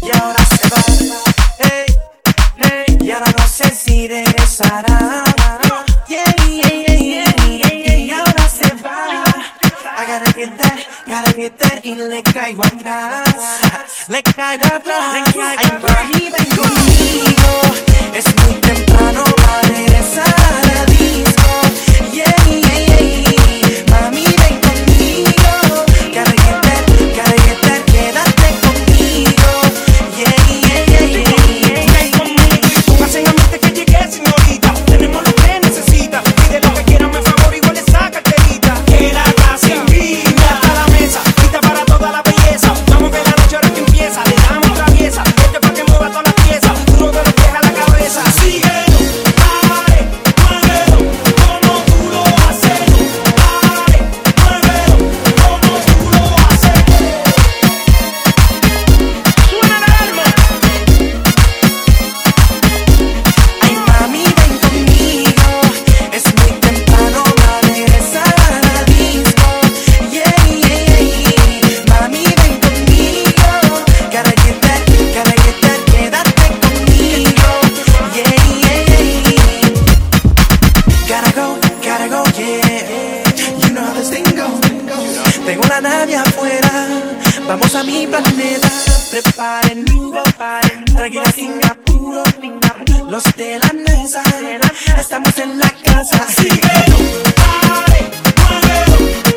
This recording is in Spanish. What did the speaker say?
y ahora se va. Hey, hey, y ahora no sé si regresará. Yeah, yeah, yeah, yeah, yeah, y ahora se va. I gotta get that, y le caigo atrás. Le caigo atrás. Ay, mami, ven conmigo. Es muy temprano para regresar a la disco. Yeah, yeah, yeah. Mami, ven conmigo. Gotta get that, quédate conmigo. Yeah, yeah, yeah, yeah. Ven conmigo y póngase en la mente que llegué, señorita. Tenemos lo que necesita. Pide lo que quiera, me favor, igual le saca carterita. Que la casa invita hasta la mesa, lista para toda la belleza. Vamos que la noche ahora que empieza, le damos traviesa. Este pa' que mueva todas las piezas, duro de los pies a la cabeza. Síguelo, dale, muévelo, como tú lo haces. Dale, muévelo, como tú lo haces. Suena la alarma. Ay, mami, ven conmigo. Es muy temprano para regresar a la disco. Yeah, yeah, yeah. Mami, ven conmigo. Gotta get that, quédate conmigo. Yeah, yeah, yeah. Gotta go, yeah. You know how this thing goes. Tengo la nave afuera. Vamos a mi planeta. Preparen Hugo, tranquila sin apuro. Los de la mesa, estamos en la casa. Síguelo, dale, muévelo,